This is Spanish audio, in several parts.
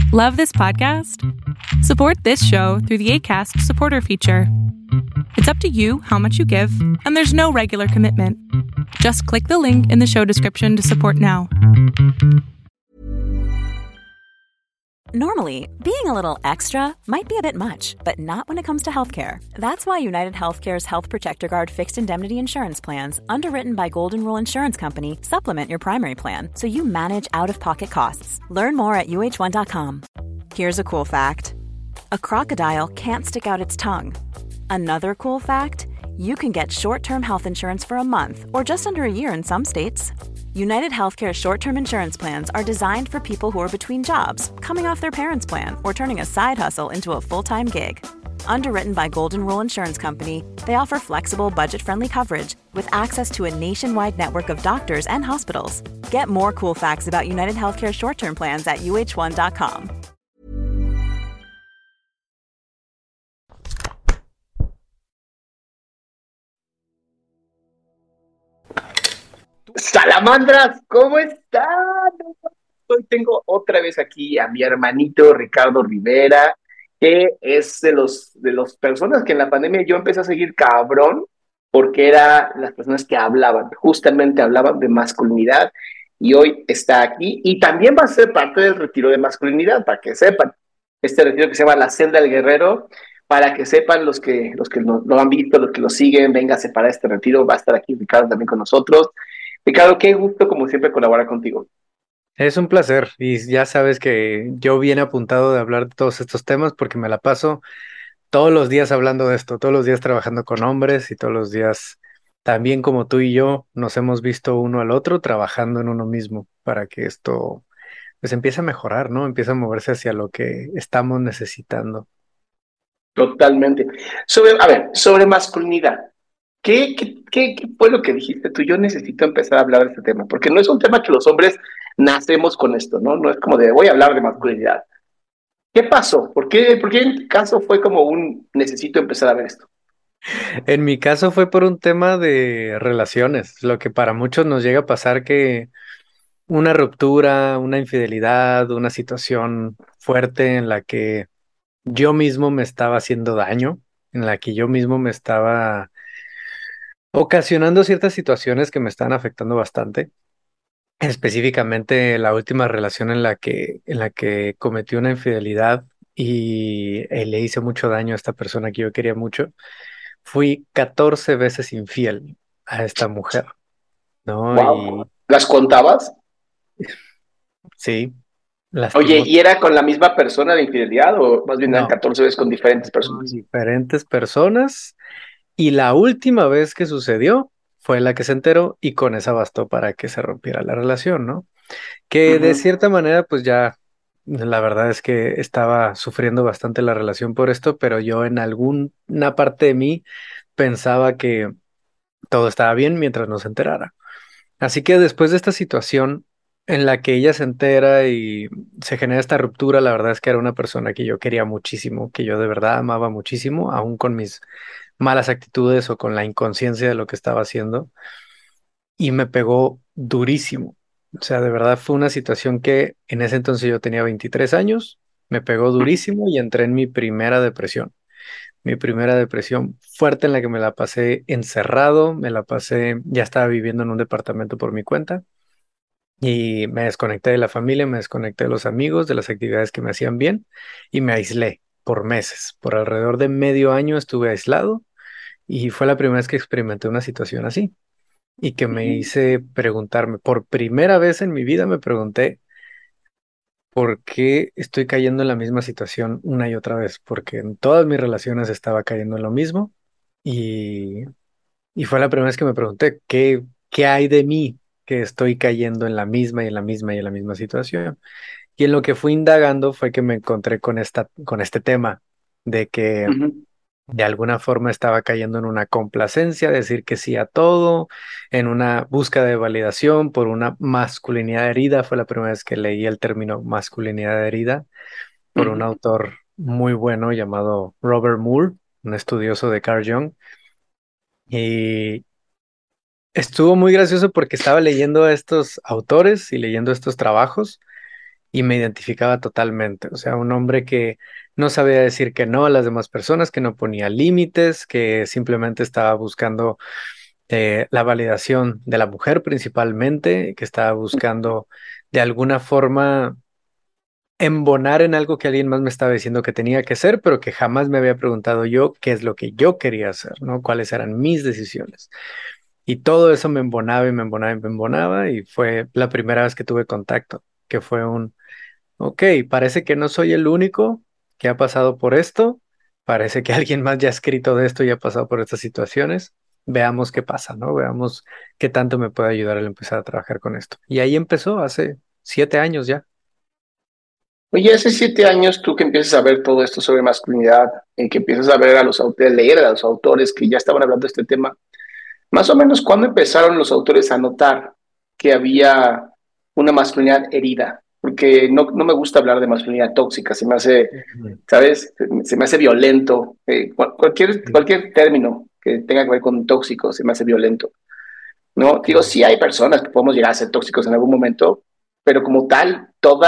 Love this podcast? Support this show through the Acast supporter feature. It's up to you how much you give, and there's no regular commitment. Just click the link in the show description to support now. Normally, being a little extra might be a bit much, but not when it comes to healthcare. That's why United Healthcare's Health Protector Guard fixed indemnity insurance plans, underwritten by Golden Rule Insurance Company, supplement your primary plan so you manage out-of-pocket costs. Learn more at uh1.com. Here's a cool fact. A crocodile can't stick out its tongue. Another cool fact, you can get short-term health insurance for a month or just under a year in some states. United Healthcare short-term insurance plans are designed for people who are between jobs, coming off their parents' plan, or turning a side hustle into a full-time gig. Underwritten by Golden Rule Insurance Company, they offer flexible, budget-friendly coverage with access to a nationwide network of doctors and hospitals. Get more cool facts about United Healthcare short-term plans at uh1.com. Salamandras, ¿cómo están? Hoy tengo otra vez aquí a mi hermanito Ricardo Rivera, que es de los personas que en la pandemia yo empecé a seguir cabrón, porque era las personas que justamente hablaban de masculinidad, y hoy está aquí, y también va a ser parte del retiro de masculinidad, para que sepan, este retiro que se llama La Senda del Guerrero, para que sepan los que no lo han visto, los que lo siguen, véngase para este retiro, va a estar aquí Ricardo también con nosotros. Ricardo, qué gusto como siempre colaborar contigo. Es un placer y ya sabes que yo viene apuntado de hablar de todos estos temas porque me la paso todos los días hablando de esto, todos los días trabajando con hombres y todos los días también como tú y yo nos hemos visto uno al otro trabajando en uno mismo para que esto pues empiece a mejorar, ¿no? Empiece a moverse hacia lo que estamos necesitando. Totalmente. Sobre masculinidad. ¿Qué fue lo que dijiste tú? Yo necesito empezar a hablar de este tema, porque no es un tema que los hombres nacemos con esto, ¿no? No es como de voy a hablar de masculinidad. ¿Qué pasó? ¿Por qué en tu caso fue como necesito empezar a ver esto? En mi caso fue por un tema de relaciones, lo que para muchos nos llega a pasar que una ruptura, una infidelidad, una situación fuerte en la que yo mismo me estaba haciendo daño, en la que yo mismo me estaba ocasionando ciertas situaciones que me están afectando bastante. Específicamente la última relación en la que cometí una infidelidad y le hice mucho daño a esta persona que yo quería mucho. Fui 14 veces infiel a esta mujer, ¿no? Y Wow. ¿Las contabas? sí, Oye, lastimos. ¿y era con la misma persona de infidelidad o más bien eran No, 14 veces con diferentes con personas? diferentes personas. Y la última vez que sucedió fue la que se enteró y con esa bastó para que se rompiera la relación, ¿no? Que de Ujú. cierta manera, pues ya, la verdad es que estaba sufriendo bastante la relación por esto, pero yo en alguna parte de mí pensaba que todo estaba bien mientras no se enterara. Así que después de esta situación en la que ella se entera y se genera esta ruptura, la verdad es que era una persona que yo quería muchísimo, que yo de verdad amaba muchísimo, aún con mis malas actitudes o con la inconsciencia de lo que estaba haciendo, y me pegó durísimo. O sea, de verdad fue una situación que en ese entonces yo tenía 23 años, me pegó durísimo y entré en mi primera depresión fuerte en la que me la pasé encerrado, me la pasé, ya estaba viviendo en un departamento por mi cuenta y me desconecté de la familia, me desconecté de los amigos, de las actividades que me hacían bien y me aislé por meses, por alrededor de medio año estuve aislado y fue la primera vez que experimenté una situación así y que me hice preguntarme, por primera vez en mi vida me pregunté por qué estoy cayendo en la misma situación una y otra vez, porque en todas mis relaciones estaba cayendo en lo mismo y, y fue la primera vez que me pregunté, ¿qué hay de mí que estoy cayendo en la misma y en la misma y en la misma situación? Y en lo que fui indagando fue que me encontré con este tema de que Ujú. de alguna forma estaba cayendo en una complacencia, decir que sí a todo, en una búsqueda de validación por una masculinidad herida. Fue la primera vez que leí el término masculinidad herida por un Ujú. autor muy bueno llamado Robert Moore, un estudioso de Carl Jung. Y estuvo muy gracioso porque estaba leyendo a estos autores y leyendo estos trabajos y me identificaba totalmente. O sea, un hombre que no sabía decir que no a las demás personas, que no ponía límites, que simplemente estaba buscando la validación de la mujer principalmente, que estaba buscando de alguna forma embonar en algo que alguien más me estaba diciendo que tenía que hacer, pero que jamás me había preguntado yo qué es lo que yo quería hacer, ¿no? Cuáles eran mis decisiones. Y todo eso me embonaba y me embonaba y me embonaba y fue la primera vez que tuve contacto, que fue un, ok, parece que no soy el único que ha pasado por esto, parece que alguien más ya ha escrito de esto y ha pasado por estas situaciones. Veamos qué pasa, ¿no? Veamos qué tanto me puede ayudar al empezar a trabajar con esto. Y ahí empezó hace 7 años ya. Oye, hace 7 años tú que empiezas a ver todo esto sobre masculinidad, que empiezas a ver a los autores, leer a los autores que ya estaban hablando de este tema, más o menos, ¿cuándo empezaron los autores a notar que había una masculinidad herida? Porque no me gusta hablar de masculinidad tóxica, se me hace, Ujú. ¿sabes? Se me hace violento. Cualquier término que tenga que ver con tóxico se me hace violento, ¿no? Digo, Claro. sí hay personas que podemos llegar a ser tóxicos en algún momento, pero como tal,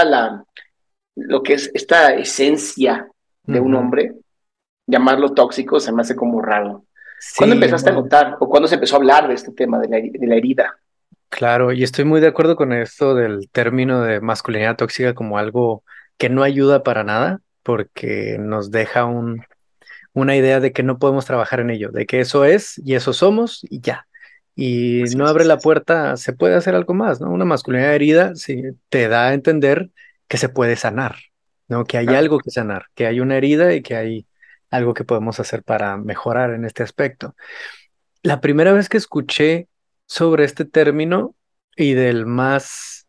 lo que es esta esencia de un Ujú. hombre, llamarlo tóxico se me hace como raro. ¿Cuándo Sí, empezaste a no, notar o cuándo se empezó a hablar de este tema de la herida? claro, y estoy muy de acuerdo con esto del término de masculinidad tóxica como algo que no ayuda para nada, porque nos deja una idea de que no podemos trabajar en ello, de que eso es y eso somos y ya. Y Así no es. abre la puerta, se puede hacer algo más, ¿no? Una masculinidad herida sí, te da a entender que se puede sanar, ¿no? Que hay Claro. algo que sanar, que hay una herida y que hay algo que podemos hacer para mejorar en este aspecto. La primera vez que escuché sobre este término y del más,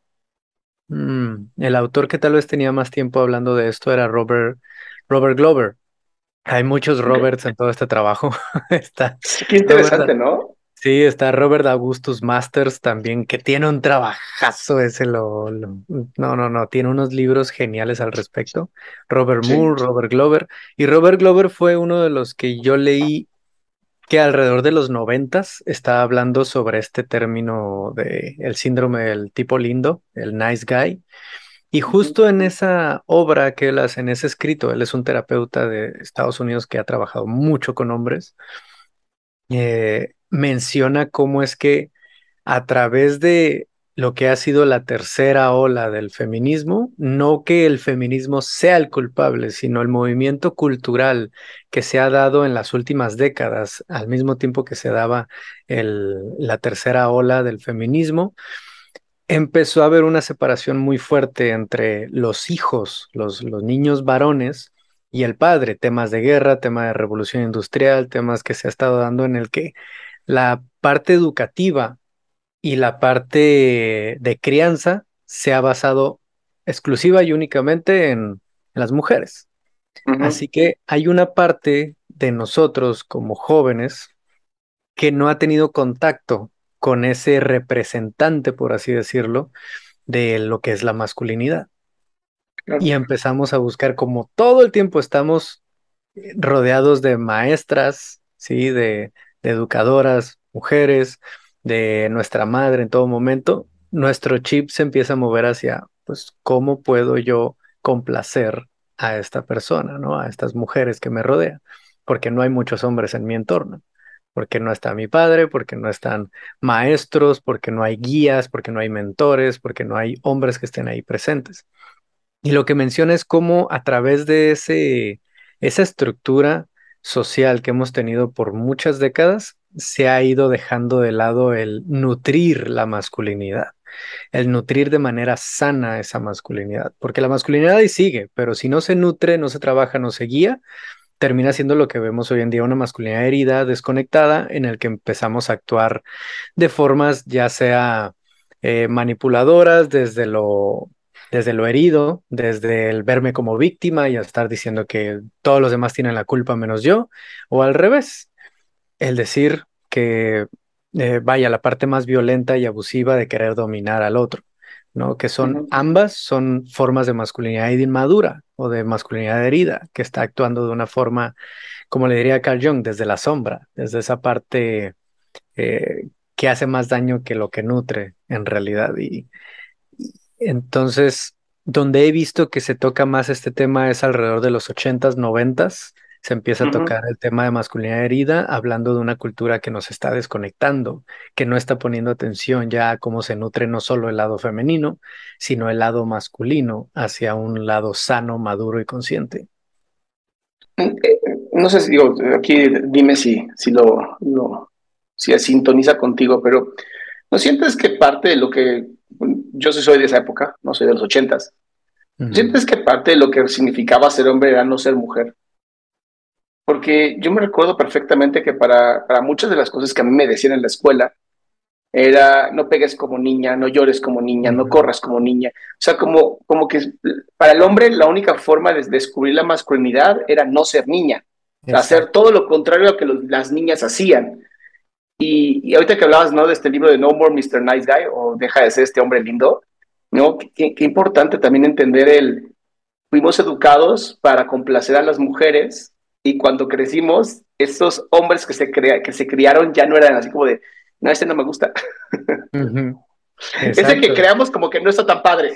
el autor que tal vez tenía más tiempo hablando de esto era Robert Glover. Hay muchos Ok. Roberts en todo este trabajo. Está Sí, qué Robert, interesante, ¿no? sí, está Robert Augustus Masters también, que tiene un trabajazo ese, no, no, no, tiene unos libros geniales al respecto. Robert Sí. Moore, Robert Glover, y Robert Glover fue uno de los que yo leí que alrededor de los 90 estaba hablando sobre este término de el síndrome del tipo lindo, el nice guy. Y Ujú, justo en esa obra que él hace, en ese escrito, él es un terapeuta de Estados Unidos que ha trabajado mucho con hombres, menciona cómo es que a través de lo que ha sido la tercera ola del feminismo, no que el feminismo sea el culpable, sino el movimiento cultural que se ha dado en las últimas décadas, al mismo tiempo que se daba la tercera ola del feminismo, empezó a haber una separación muy fuerte entre los hijos, los niños varones y el padre, temas de guerra, tema de revolución industrial, temas que se ha estado dando en el que la parte educativa y la parte de crianza se ha basado exclusiva y únicamente en las mujeres. ujú. Así que hay una parte de nosotros como jóvenes que no ha tenido contacto con ese representante, por así decirlo, de lo que es la masculinidad. Y Claro. empezamos a buscar, como todo el tiempo estamos rodeados de maestras, ¿sí? De educadoras, mujeres, de nuestra madre en todo momento, nuestro chip se empieza a mover hacia, pues, ¿cómo puedo yo complacer a esta persona, ¿no? A estas mujeres que me rodean? Porque no hay muchos hombres en mi entorno, porque no está mi padre, porque no están maestros, porque no hay guías, porque no hay mentores, porque no hay hombres que estén ahí presentes. Y lo que menciona es cómo a través de esa estructura social que hemos tenido por muchas décadas, se ha ido dejando de lado el nutrir la masculinidad, el nutrir de manera sana esa masculinidad, porque la masculinidad ahí sigue, pero si no se nutre, no se trabaja, no se guía, termina siendo lo que vemos hoy en día, una masculinidad herida, desconectada, en el que empezamos a actuar de formas ya sea manipuladoras desde lo herido, desde el verme como víctima y a estar diciendo que todos los demás tienen la culpa menos yo, o al revés, el decir que vaya la parte más violenta y abusiva de querer dominar al otro, ¿no? Que son Ujú. ambas son formas de masculinidad inmadura o de masculinidad herida, que está actuando de una forma, como le diría Carl Jung, desde la sombra, desde esa parte que hace más daño que lo que nutre en realidad. Y entonces donde he visto que se toca más este tema es alrededor de los 80s, 90s. Se empieza a Ujú. tocar el tema de masculinidad herida, hablando de una cultura que nos está desconectando, que no está poniendo atención ya a cómo se nutre no solo el lado femenino, sino el lado masculino hacia un lado sano, maduro y consciente. No sé si digo, aquí dime si sintoniza contigo, pero ¿no sientes que parte de lo que, yo sí soy de esa época, no soy de los 80s, ¿no Ujú, sientes que parte de lo que significaba ser hombre era no ser mujer? Porque yo me recuerdo perfectamente que para muchas de las cosas que a mí me decían en la escuela, era no pegues como niña, no llores como niña, no ujú. corras como niña. O sea, como que para el hombre la única forma de descubrir la masculinidad era no ser niña, o sea, hacer Exacto. todo lo contrario a que las niñas hacían. Y ahorita que hablabas, ¿no? De este libro de No More Mr. Nice Guy, o Deja de ser este hombre lindo, ¿no? Qué importante también entender fuimos educados para complacer a las mujeres y cuando crecimos, estos hombres que se criaron ya no eran así como de, no, este no me gusta. Ujú, Ese que exacto. creamos como que no está tan padre.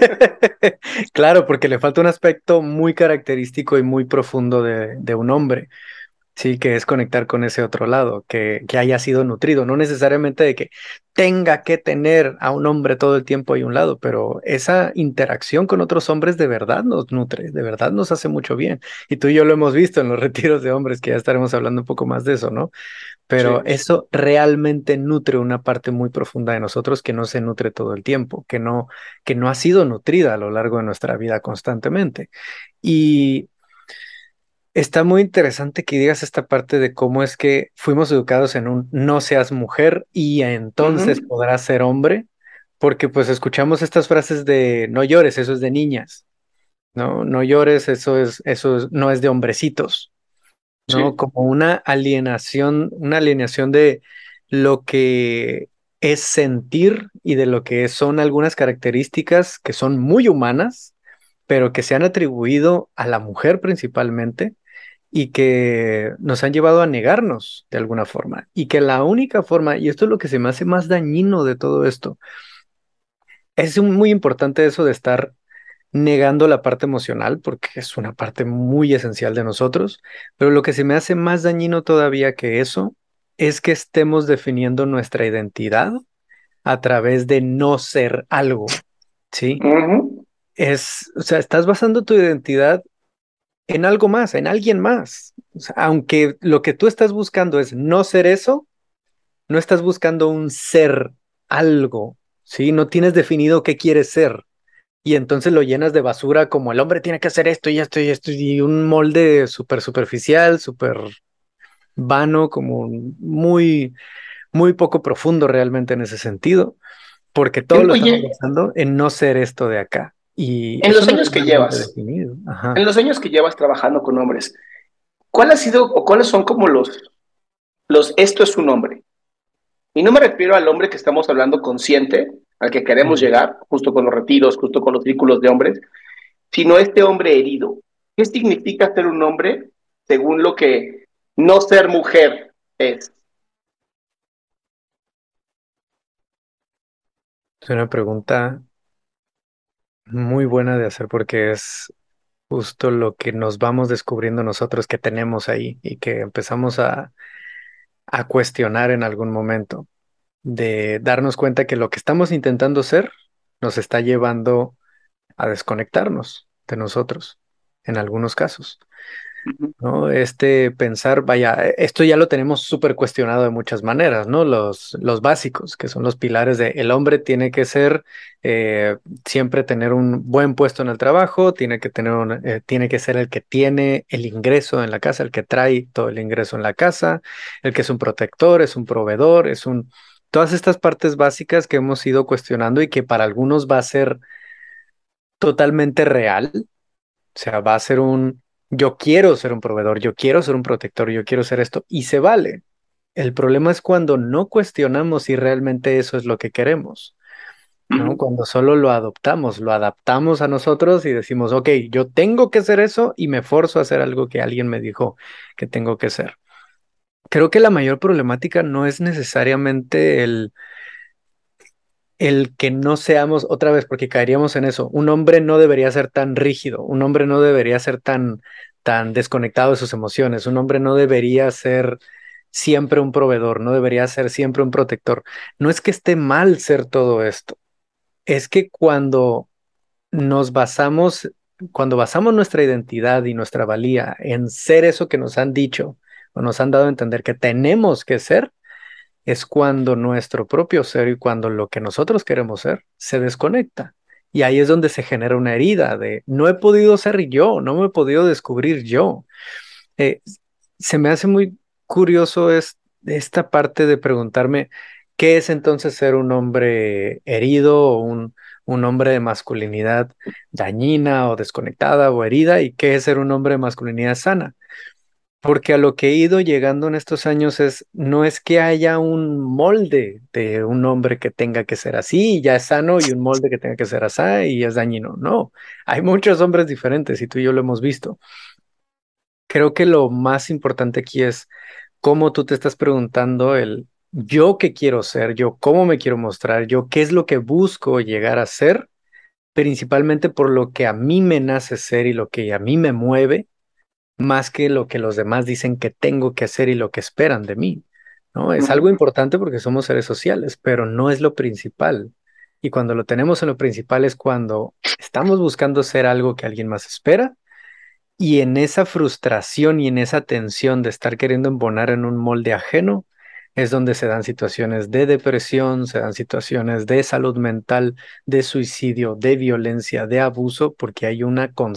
Claro, porque le falta un aspecto muy característico y muy profundo de un hombre. Sí, que es conectar con ese otro lado, que haya sido nutrido, no necesariamente de que tenga que tener a un hombre todo el tiempo ahí a un lado, pero esa interacción con otros hombres de verdad nos nutre, de verdad nos hace mucho bien. Y tú y yo lo hemos visto en los retiros de hombres, que ya estaremos hablando un poco más de eso, ¿no? Pero Sí. eso realmente nutre una parte muy profunda de nosotros que no se nutre todo el tiempo, que no ha sido nutrida a lo largo de nuestra vida constantemente. Y está muy interesante que digas esta parte de cómo es que fuimos educados en un no seas mujer y entonces Ujú. podrás ser hombre, porque pues escuchamos estas frases de no llores, eso es de niñas, ¿no? No llores, no es de hombrecitos, ¿no? Sí. Como una alienación de lo que es sentir y de lo que son algunas características que son muy humanas, pero que se han atribuido a la mujer principalmente y que nos han llevado a negarnos de alguna forma. Y que la única forma, y esto es lo que se me hace más dañino de todo esto, es muy importante eso de estar negando la parte emocional, porque es una parte muy esencial de nosotros, pero lo que se me hace más dañino todavía que eso es que estemos definiendo nuestra identidad a través de no ser algo, ¿sí? Ujú. O sea, estás basando tu identidad en algo más, en alguien más. O sea, aunque lo que tú estás buscando es no ser eso, no estás buscando un ser algo, ¿sí? No tienes definido qué quieres ser. Y entonces lo llenas de basura como el hombre tiene que hacer esto y esto y esto y un molde súper superficial, súper vano, como muy, muy poco profundo realmente en ese sentido, porque todo lo estamos Oye, basando en no ser esto de acá. Y en eso los no años es que realmente llevas, definido. Ajá. en los años que llevas trabajando con hombres, ¿cuál ha sido o cuáles son como los esto es un hombre? Y no me refiero al hombre que estamos hablando consciente, al que queremos Ujú. llegar, justo con los retiros, justo con los círculos de hombres, sino este hombre herido. ¿Qué significa ser un hombre según lo que no ser mujer es? Es una pregunta muy buena de hacer porque es justo lo que nos vamos descubriendo nosotros que tenemos ahí y que empezamos a cuestionar en algún momento, de darnos cuenta que lo que estamos intentando ser nos está llevando a desconectarnos de nosotros en algunos casos. Ujú. ¿No? Este pensar, vaya, esto ya lo tenemos súper cuestionado de muchas maneras, ¿no? Los básicos, que son los pilares de el hombre tiene que ser, siempre tener un buen puesto en el trabajo, tiene que ser el que tiene el ingreso en la casa, el que trae todo el ingreso en la casa, el que es un protector, es un proveedor, todas estas partes básicas que hemos ido cuestionando y que para algunos va a ser totalmente real, o sea, va a ser yo quiero ser un proveedor, yo quiero ser un protector, yo quiero ser esto, y se vale. El problema es cuando no cuestionamos si realmente eso es lo que queremos, ¿no? Ujú. Cuando solo lo adaptamos a nosotros y decimos, ok, yo tengo que hacer eso y me forzo a hacer algo que alguien me dijo que tengo que hacer. Creo que la mayor problemática no es necesariamente el que no seamos otra vez, porque caeríamos en eso. Un hombre no debería ser tan rígido, un hombre no debería ser tan desconectado de sus emociones, un hombre no debería ser siempre un proveedor, no debería ser siempre un protector. No es que esté mal ser todo esto, es que nos basamos, cuando basamos nuestra identidad y nuestra valía en ser eso que nos han dicho o nos han dado a entender que tenemos que ser, es cuando nuestro propio ser y cuando lo que nosotros queremos ser se desconecta. Y ahí es donde se genera una herida de no he podido ser yo, no me he podido descubrir yo. Eh, Se me hace muy curioso esta parte de preguntarme qué es entonces ser un hombre herido o un hombre de masculinidad dañina o desconectada o herida y qué es ser un hombre de masculinidad sana. Porque a lo que he ido llegando en estos años no es que haya un molde de un hombre que tenga que ser así y ya es sano y un molde que tenga que ser así y es dañino. No, hay muchos hombres diferentes y tú y yo lo hemos visto. Creo que lo más importante aquí es cómo tú te estás preguntando el yo qué quiero ser, yo cómo me quiero mostrar, yo qué es lo que busco llegar a ser, principalmente por lo que a mí me nace ser y lo que a mí me mueve más que lo que los demás dicen que tengo que hacer y lo que esperan de mí, ¿no? Es algo importante porque somos seres sociales, pero no es lo principal. Y cuando lo tenemos en lo principal es cuando estamos buscando ser algo que alguien más espera y en esa frustración y en esa tensión de estar queriendo embonar en un molde ajeno es donde se dan situaciones de depresión, se dan situaciones de salud mental, de suicidio, de violencia, de abuso, porque hay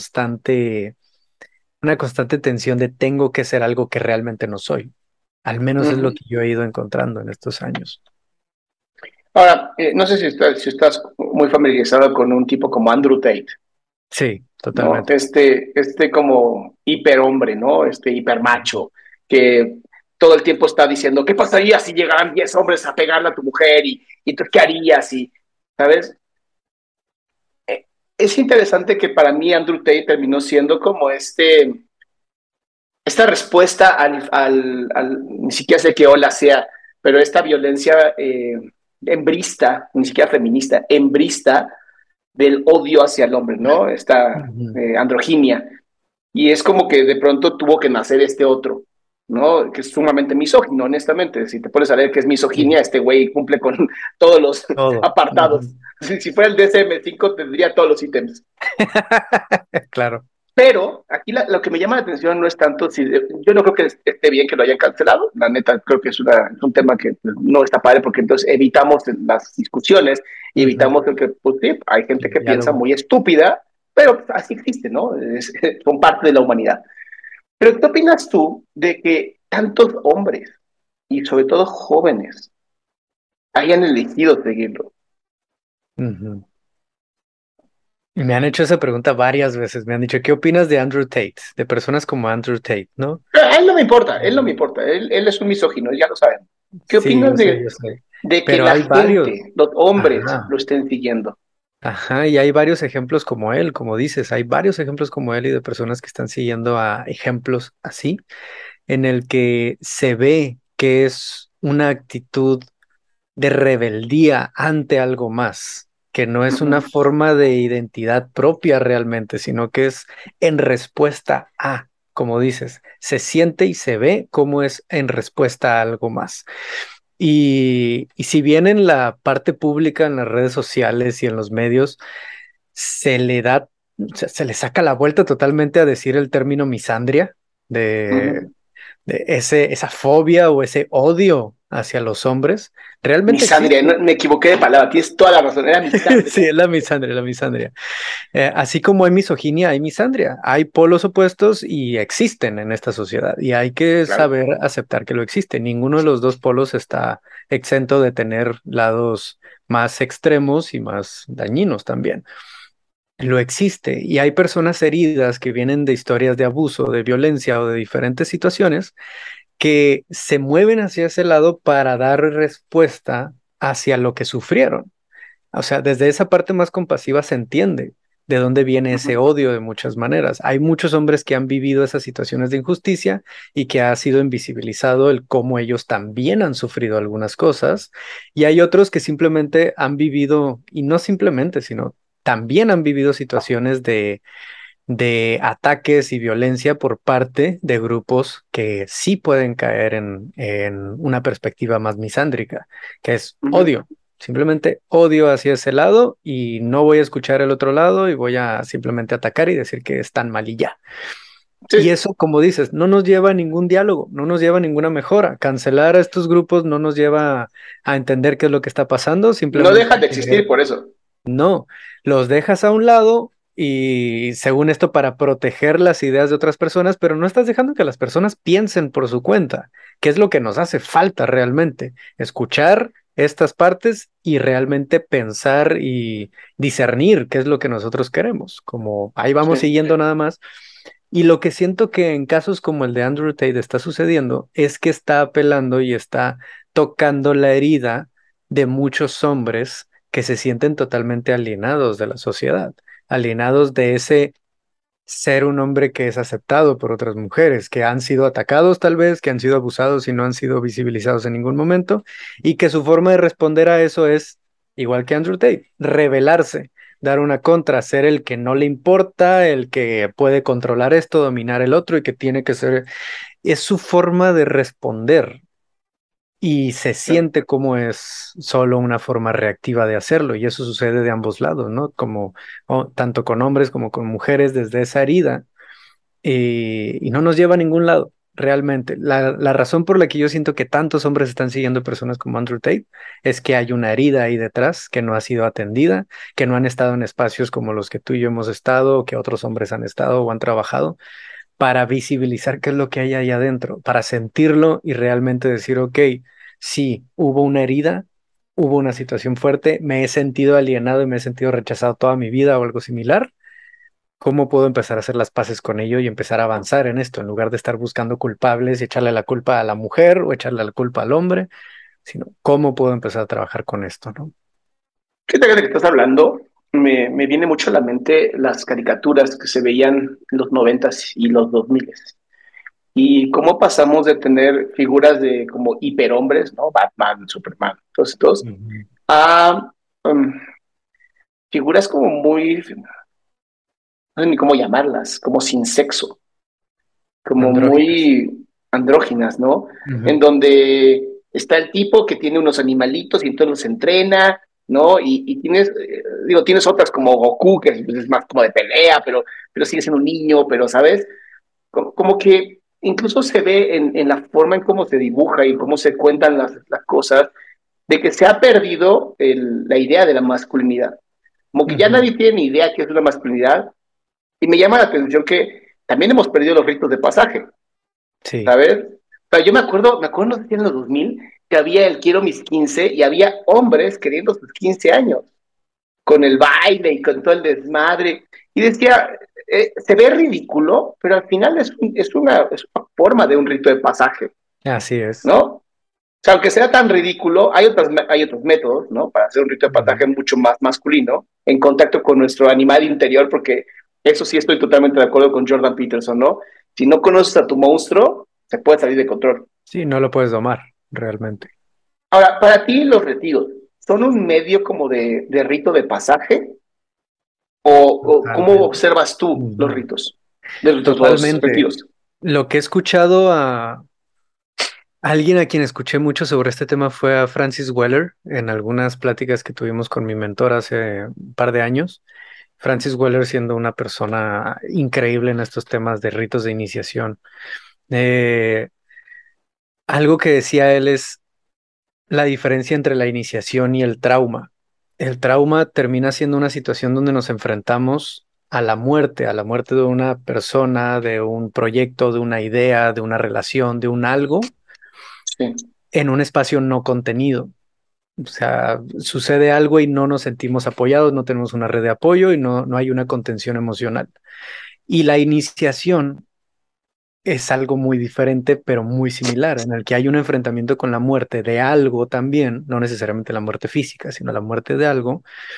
una constante tensión de tengo que ser algo que realmente no soy. Al menos es lo Ujú. que yo he ido encontrando en estos años. Ahora, no sé si estás muy familiarizado con un tipo como Andrew Tate, Sí, ¿no? totalmente. Este como hiperhombre, ¿no? Este hipermacho, que todo el tiempo está diciendo, ¿qué pasaría si llegaran 10 hombres a pegarle a tu mujer? ¿Y tú qué harías? Y, ¿sabes? Es interesante que para mí Andrew Tate terminó siendo como esta respuesta ni siquiera sé qué ola sea, pero esta violencia hembrista, ni siquiera feminista, hembrista del odio hacia el hombre, ¿no? Esta Ujú. androginia. Y es como que de pronto tuvo que nacer este otro, ¿no? Que es sumamente misógino, honestamente. Si te pones a leer que es misoginia, Sí, este güey cumple con todos los todo. apartados. Ujú. Si fuera el DSM-5 tendría todos los ítems. Claro. Pero aquí lo que me llama la atención no es tanto si yo no creo que esté bien que lo hayan cancelado. La neta, creo que es un tema que no está padre porque entonces evitamos las discusiones y Ujú. evitamos el que, pues sí, hay gente El que piensa diálogo. muy estúpida, pero así existe, ¿no? Son parte de la humanidad. Pero ¿qué opinas tú de que tantos hombres y sobre todo jóvenes hayan elegido seguirlo? Ujú. Y me han hecho esa pregunta varias veces. Me han dicho, ¿qué opinas de Andrew Tate? De personas como Andrew Tate, ¿no? A él no me importa, él no me Mm. importa, él es un misógino, ya lo saben. ¿Qué Sí, opinas yo sé, yo sé. de que Pero la hay varios. gente, los hombres, Ajá. lo estén siguiendo? Ajá, y hay varios ejemplos como él, como dices, hay varios ejemplos como él y de personas que están siguiendo a ejemplos así, en el que se ve que es una actitud de rebeldía ante algo más, que no es una Ujú. forma de identidad propia realmente, sino que es en respuesta a, como dices, se siente y se ve como es en respuesta a algo más. Y si bien en la parte pública, en las redes sociales y en los medios, se le da, se le saca la vuelta totalmente a decir el término misandria, de, Ujú. esa fobia o ese odio hacia los hombres, realmente Misandria, existe. no, me equivoqué de palabra, tienes toda la razón, era Sí, misandria. es la misandria, la misandria. Así como hay misoginia, hay misandria. Hay polos opuestos y existen en esta sociedad. Y hay que Claro. saber aceptar que lo existe. Ninguno de los dos polos está exento de tener lados más extremos y más dañinos también. Lo existe. Y hay personas heridas que vienen de historias de abuso, de violencia o de diferentes situaciones que se mueven hacia ese lado para dar respuesta hacia lo que sufrieron. O sea, desde esa parte más compasiva se entiende. de dónde viene ese Ujú. odio de muchas maneras. Hay muchos hombres que han vivido esas situaciones de injusticia y que ha sido invisibilizado el cómo ellos también han sufrido algunas cosas, y hay otros que simplemente han vivido, y no simplemente, sino también han vivido situaciones de ataques y violencia por parte de grupos que sí pueden caer en una perspectiva más misándrica, que es Ujú. odio. Simplemente odio hacia ese lado y no voy a escuchar el otro lado y voy a simplemente atacar y decir que están mal y ya. Y Sí, eso, como dices, no nos lleva a ningún diálogo, no nos lleva a ninguna mejora. Cancelar a estos grupos no nos lleva a entender qué es lo que está pasando, no simplemente dejan a de querer. existir por eso. No, los dejas a un lado y según esto para proteger las ideas de otras personas, pero no estás dejando que las personas piensen por su cuenta, que es lo que nos hace falta realmente, escuchar estas partes y realmente pensar y discernir qué es lo que nosotros queremos, como ahí vamos Sí, siguiendo nada más. Y lo que siento que en casos como el de Andrew Tate está sucediendo es que está apelando y está tocando la herida de muchos hombres que se sienten totalmente alienados de la sociedad, alienados de ese ser un hombre que es aceptado por otras mujeres, que han sido atacados tal vez, que han sido abusados y no han sido visibilizados en ningún momento, y que su forma de responder a eso es, igual que Andrew Tate, rebelarse, dar una contra, ser el que no le importa, el que puede controlar esto, dominar el otro y que tiene que ser, es su forma de responder y se claro. siente como es solo una forma reactiva de hacerlo, y eso sucede de ambos lados, ¿no? Como tanto con hombres como con mujeres desde esa herida, y no nos lleva a ningún lado, realmente. La razón por la que yo siento que tantos hombres están siguiendo personas como Andrew Tate es que hay una herida ahí detrás que no ha sido atendida, que no han estado en espacios como los que tú y yo hemos estado, o que otros hombres han estado o han trabajado para visibilizar qué es lo que hay ahí adentro, para sentirlo y realmente decir, ok, sí, hubo una herida, hubo una situación fuerte, me he sentido alienado y me he sentido rechazado toda mi vida o algo similar. ¿Cómo puedo empezar a hacer las paces con ello y empezar a avanzar en esto, en lugar de estar buscando culpables y echarle la culpa a la mujer o echarle la culpa al hombre, sino cómo puedo empezar a trabajar con esto, ¿no? Fíjate que estás hablando, me viene mucho a la mente las caricaturas que se veían en los 90s y los 2000s. Y cómo pasamos de tener figuras de como hiperhombres, ¿no? Batman, Superman, todos estos, Ujú. a figuras como muy, no sé ni cómo llamarlas, como sin sexo, como Andróginas. muy andróginas, ¿no? En Ujú. donde está el tipo que tiene unos animalitos y entonces los entrena, ¿no? Y tienes, digo, tienes otras como Goku, que es más como de pelea, pero sigue siendo un niño, pero, ¿sabes? Como que incluso se ve en la forma en cómo se dibuja y cómo se cuentan las cosas, de que se ha perdido la idea de la masculinidad. Como que ya Ujú. nadie tiene ni idea qué es una masculinidad. Y me llama la atención que también hemos perdido los ritos de pasaje, Sí, ¿sabes? Pero yo me acuerdo, no sé si en los 2000, que había el Quiero mis 15 y había hombres queriendo sus 15 años, con el baile y con todo el desmadre. Y decía, se ve ridículo, pero al final es una forma de un rito de pasaje, así es. ¿no? O sea, aunque sea tan ridículo, hay otros métodos, ¿no? Para hacer un rito de Ujú. pasaje mucho más masculino, en contacto con nuestro animal interior, porque eso sí estoy totalmente de acuerdo con Jordan Peterson, ¿no? Si no conoces a tu monstruo, se puede salir de control. Sí, no lo puedes domar, realmente. Ahora, para ti los retiros, ¿son un medio como de rito de pasaje? ¿O cómo Totalmente. observas tú los Ujú. ritos, los Totalmente. retiros? Lo que he escuchado a alguien a quien escuché mucho sobre este tema fue a Francis Weller en algunas pláticas que tuvimos con mi mentor hace un par de años. Francis Weller siendo una persona increíble en estos temas de ritos de iniciación. Eh, Algo que decía él es la diferencia entre la iniciación y el trauma. El trauma termina siendo una situación donde nos enfrentamos a la muerte de una persona, de un proyecto, de una idea, de una relación, de un algo, Sí. en un espacio no contenido. O sea, sucede algo y no nos sentimos apoyados, no tenemos una red de apoyo y no hay una contención emocional. Y la iniciación es algo muy diferente, pero muy similar, en el que hay un enfrentamiento con la muerte de algo también, no necesariamente la muerte física, sino la muerte de algo,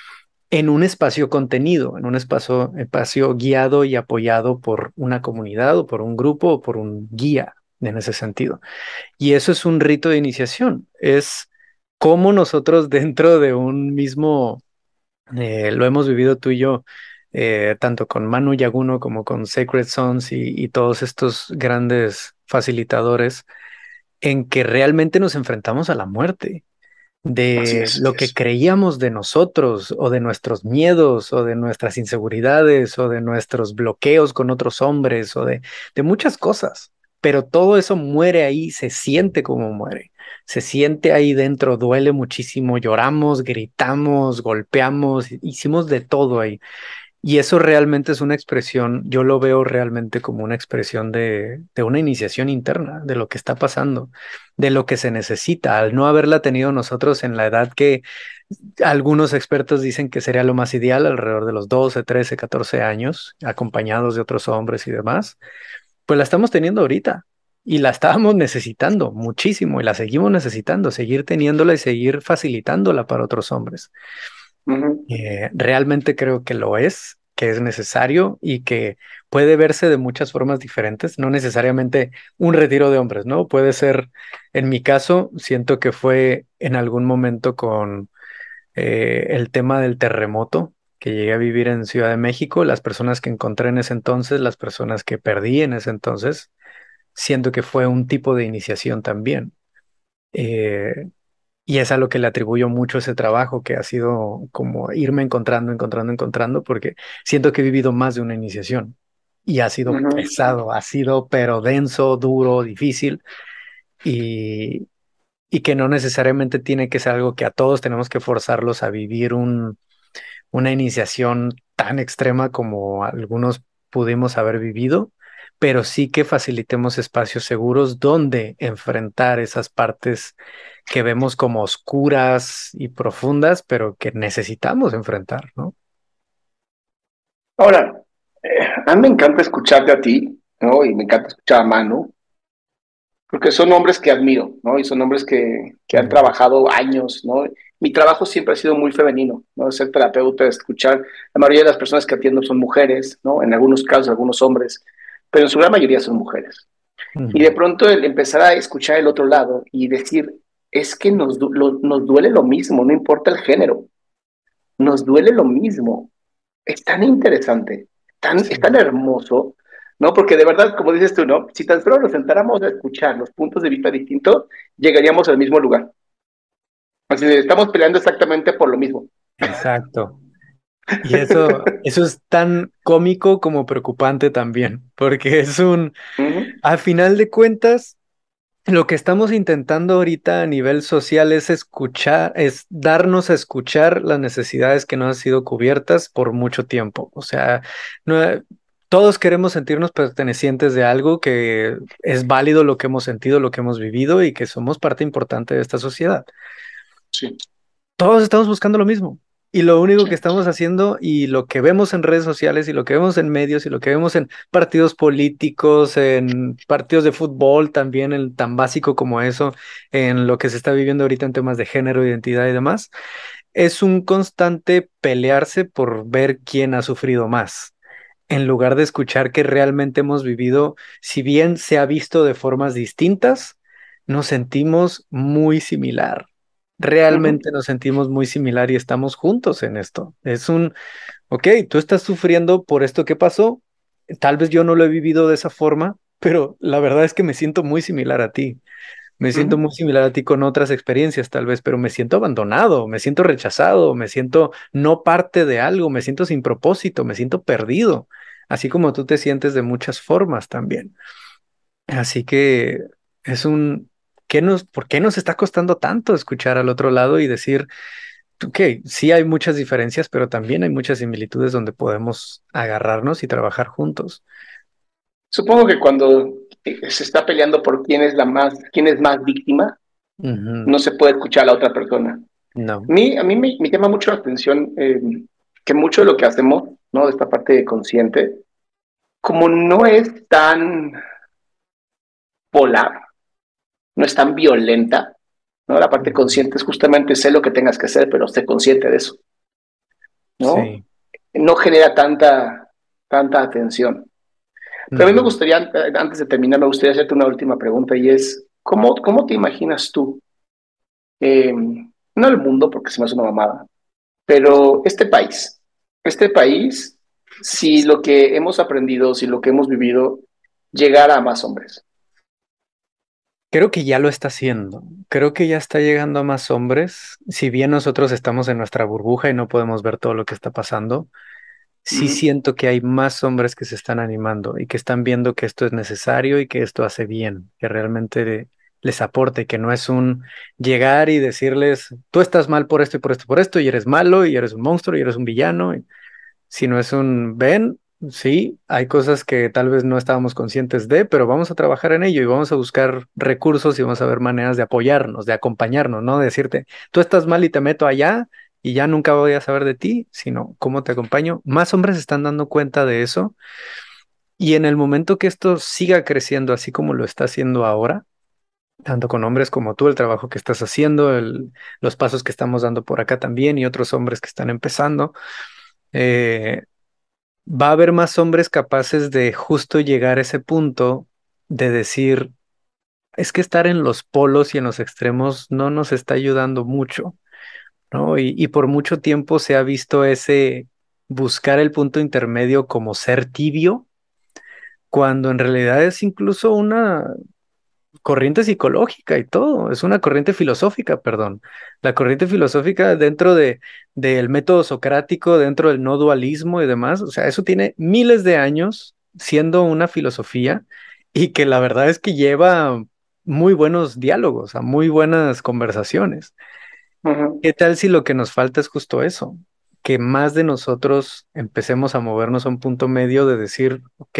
en un espacio contenido, en un espacio guiado y apoyado por una comunidad o por un grupo o por un guía en ese sentido. Y eso es un rito de iniciación, es cómo nosotros dentro de un mismo, lo hemos vivido tú y yo, tanto con Manu Yaguno como con Sacred Sons y todos estos grandes facilitadores, en que realmente nos enfrentamos a la muerte Así de es, lo que creíamos de nosotros o de nuestros miedos o de nuestras inseguridades o de nuestros bloqueos con otros hombres o de muchas cosas. Pero todo eso muere ahí, se siente como muere, se siente ahí dentro, duele muchísimo, lloramos, gritamos, golpeamos, hicimos de todo ahí. Y eso realmente es una expresión, yo lo veo realmente como una expresión de una iniciación interna, de lo que está pasando, de lo que se necesita, al no haberla tenido nosotros en la edad que algunos expertos dicen que sería lo más ideal, alrededor de los 12, 13, 14 años, acompañados de otros hombres y demás, pues la estamos teniendo ahorita. Y la estábamos necesitando muchísimo y la seguimos necesitando, seguir teniéndola y seguir facilitándola para otros hombres. Ujú, Realmente creo que es necesario y que puede verse de muchas formas diferentes, no necesariamente un retiro de hombres, ¿no? Puede ser, en mi caso, siento que fue en algún momento con el tema del terremoto que llegué a vivir en Ciudad de México, las personas que encontré en ese entonces, las personas que perdí en ese entonces, siento que fue un tipo de iniciación también. Eh, y es a lo que le atribuyo mucho ese trabajo, que ha sido como irme encontrando, porque siento que he vivido más de una iniciación y ha sido ujú. pesado, ha sido pero denso, duro, difícil y, y que no necesariamente tiene que ser algo que a todos tenemos que forzarlos a vivir una iniciación tan extrema como algunos pudimos haber vivido, pero sí que facilitemos espacios seguros donde enfrentar esas partes que vemos como oscuras y profundas, pero que necesitamos enfrentar, ¿no? Ahora, a mí me encanta escucharte a ti, ¿no? Y me encanta escuchar a Manu, porque son hombres que admiro, ¿no? Y son hombres que han Gracias. trabajado años, ¿no? Mi trabajo siempre ha sido muy femenino, ¿no? Ser terapeuta, escuchar. La mayoría de las personas que atiendo son mujeres, ¿no? En algunos casos, algunos hombres, pero en su gran mayoría son mujeres. Y de Ujú. pronto el empezar a escuchar el otro lado y decir, es que nos duele lo mismo, no importa el género, nos duele lo mismo. Es tan interesante, es Sí, tan hermoso, ¿no? Porque de verdad, como dices tú, ¿no? Si tan solo nos sentáramos a escuchar los puntos de vista distintos, llegaríamos al mismo lugar. Así de, estamos peleando exactamente por lo mismo. exacto. Y eso es tan cómico como preocupante también, porque Ujú, a final de cuentas, lo que estamos intentando ahorita a nivel social es escuchar, es darnos a escuchar las necesidades que no han sido cubiertas por mucho tiempo. O sea, no, todos queremos sentirnos pertenecientes de algo que es válido lo que hemos sentido, lo que hemos vivido y que somos parte importante de esta sociedad. sí, Todos estamos buscando lo mismo. Y lo único sí. que estamos haciendo y lo que vemos en redes sociales y lo que vemos en medios y lo que vemos en partidos políticos, en partidos de fútbol también, en tan básico como eso, en lo que se está viviendo ahorita en temas de género, identidad y demás, es un constante pelearse por ver quién ha sufrido más, en lugar de escuchar que realmente hemos vivido, si bien se ha visto de formas distintas, nos sentimos muy similar. Ujú. Realmente nos sentimos muy similar y estamos juntos en esto. Ok, tú estás sufriendo por esto que pasó. Tal vez yo no lo he vivido de esa forma, pero la verdad es que me siento muy similar a ti. Me siento Ujú. muy similar a ti con otras experiencias, tal vez, pero me siento abandonado, me siento rechazado, me siento no parte de algo, me siento sin propósito, me siento perdido, así como tú te sientes de muchas formas también. Así que es ¿por qué nos está costando tanto escuchar al otro lado y decir, ok, sí hay muchas diferencias, pero también hay muchas similitudes donde podemos agarrarnos y trabajar juntos? Supongo que cuando se está peleando por quién es más víctima, Ujú. no se puede escuchar a la otra persona. No. A mí me llama mucho la atención que mucho de lo que hacemos, ¿no? De esta parte consciente, como no es tan polar, no es tan violenta, ¿no? La parte Ujú. consciente es justamente sé lo que tengas que hacer, pero sé consciente de eso. ¿no? Sí. No genera tanta atención. Pero a mí me Ujú. gustaría, antes de terminar, me gustaría hacerte una última pregunta y es, ¿cómo te imaginas tú? No el mundo, porque se me hace una mamada, pero este país, si lo que hemos aprendido, si lo que hemos vivido, llegara a más hombres. Creo que ya lo está haciendo. Creo que ya está llegando a más hombres. Si bien nosotros estamos en nuestra burbuja y no podemos ver todo lo que está pasando, sí Ujú, siento que hay más hombres que se están animando y que están viendo que esto es necesario y que esto hace bien, que realmente les aporte, que no es un llegar y decirles, tú estás mal por esto y por esto y por esto, y eres malo y eres un monstruo y eres un villano, sino es un, ven, sí, hay cosas que tal vez no estábamos conscientes de, pero vamos a trabajar en ello y vamos a buscar recursos y vamos a ver maneras de apoyarnos, de acompañarnos, no decirte, tú estás mal y te meto allá y ya nunca voy a saber de ti, sino cómo te acompaño. Más hombres se están dando cuenta de eso y en el momento que esto siga creciendo así como lo está haciendo ahora, tanto con hombres como tú, el trabajo que estás haciendo, los pasos que estamos dando por acá también y otros hombres que están empezando, eh, va a haber más hombres capaces de justo llegar a ese punto de decir, es que estar en los polos y en los extremos no nos está ayudando mucho, ¿no? Y por mucho tiempo se ha visto ese buscar el punto intermedio como ser tibio, cuando en realidad es incluso una corriente psicológica y todo, es una corriente filosófica, perdón. La corriente filosófica dentro del método socrático, dentro del no dualismo y demás, o sea, eso tiene miles de años siendo una filosofía y que la verdad es que lleva muy buenos diálogos, a muy buenas conversaciones. ujú, ¿Qué tal si lo que nos falta es justo eso? Que más de nosotros empecemos a movernos a un punto medio de decir, ok,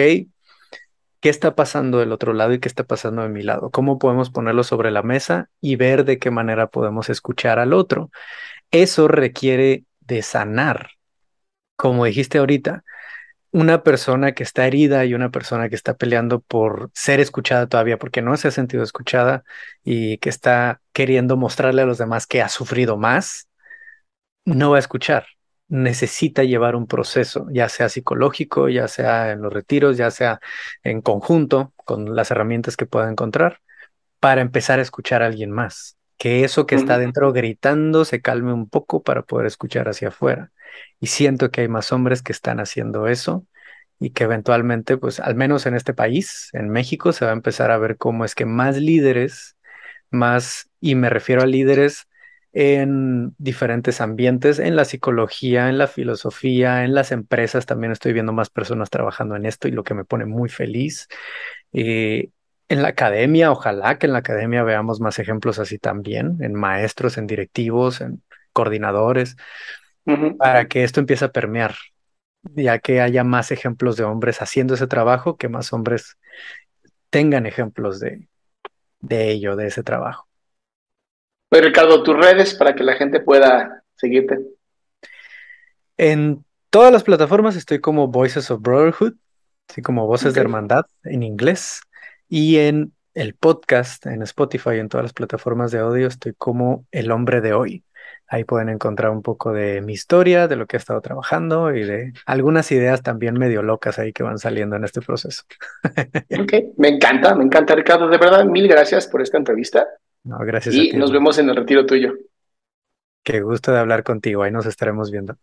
qué está pasando del otro lado y qué está pasando de mi lado, cómo podemos ponerlo sobre la mesa y ver de qué manera podemos escuchar al otro. Eso requiere de sanar, como dijiste ahorita, una persona que está herida y una persona que está peleando por ser escuchada todavía porque no se ha sentido escuchada y que está queriendo mostrarle a los demás que ha sufrido más, no va a escuchar. Necesita llevar un proceso, ya sea psicológico, ya sea en los retiros, ya sea en conjunto con las herramientas que pueda encontrar para empezar a escuchar a alguien más. Que eso que está ujú. dentro gritando se calme un poco para poder escuchar hacia afuera. Y siento que hay más hombres que están haciendo eso y que eventualmente, pues al menos en este país, en México, se va a empezar a ver cómo es que más líderes más, y me refiero a líderes en diferentes ambientes, en la psicología, en la filosofía, en las empresas, también estoy viendo más personas trabajando en esto y lo que me pone muy feliz. Eh, en la academia, ojalá que en la academia veamos más ejemplos así también, en maestros, en directivos, en coordinadores, Ujú. para que esto empiece a permear, ya que haya más ejemplos de hombres haciendo ese trabajo, que más hombres tengan ejemplos de ello, de ese trabajo. Oye, Ricardo, tus redes para que la gente pueda seguirte. En todas las plataformas estoy como Voices of Brotherhood, así como Voces Ok, de Hermandad en inglés. Y en el podcast, en Spotify, en todas las plataformas de audio, estoy como El Hombre de Hoy. Ahí pueden encontrar un poco de mi historia, de lo que he estado trabajando y de algunas ideas también medio locas ahí que van saliendo en este proceso. ok. Me encanta, Ricardo. De verdad, mil gracias por esta entrevista No, gracias a y ti, nos hermano. vemos en el retiro tuyo. Qué gusto de hablar contigo. Ahí nos estaremos viendo.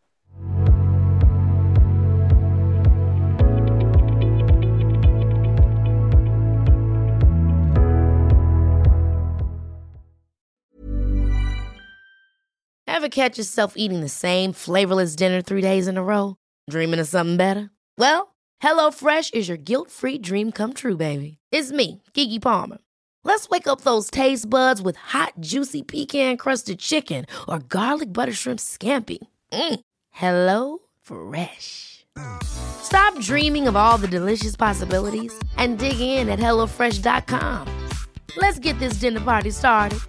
Ever catch yourself eating the same flavorless dinner 3 days in a row? Dreaming of something better? Well, HelloFresh is your guilt-free dream come true, baby. It's me, Keke Palmer. Let's wake up those taste buds with hot, juicy pecan-crusted chicken or garlic butter shrimp scampi. Hello Fresh. Stop dreaming of all the delicious possibilities and dig in at HelloFresh.com. Let's get this dinner party started.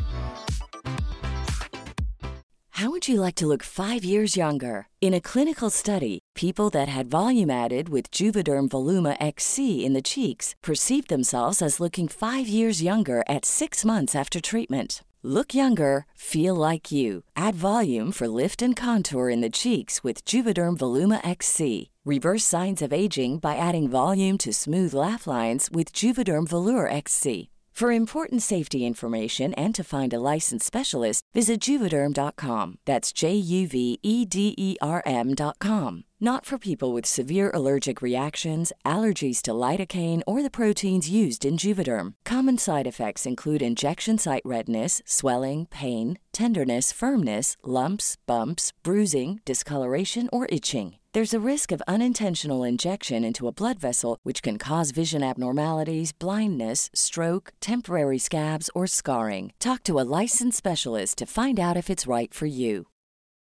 How would you like to look 5 years younger? In a clinical study, people that had volume added with Juvederm Voluma XC in the cheeks perceived themselves as looking 5 years younger at 6 months after treatment. Look younger, feel like you. Add volume for lift and contour in the cheeks with Juvederm Voluma XC. Reverse signs of aging by adding volume to smooth laugh lines with Juvederm Volure XC. For important safety information and to find a licensed specialist, visit Juvederm.com. That's JUVEDERM.com. Not for people with severe allergic reactions, allergies to lidocaine, or the proteins used in Juvederm. Common side effects include injection site redness, swelling, pain, tenderness, firmness, lumps, bumps, bruising, discoloration, or itching. There's a risk of unintentional injection into a blood vessel, which can cause vision abnormalities, blindness, stroke, temporary scabs, or scarring. Talk to a licensed specialist to find out if it's right for you.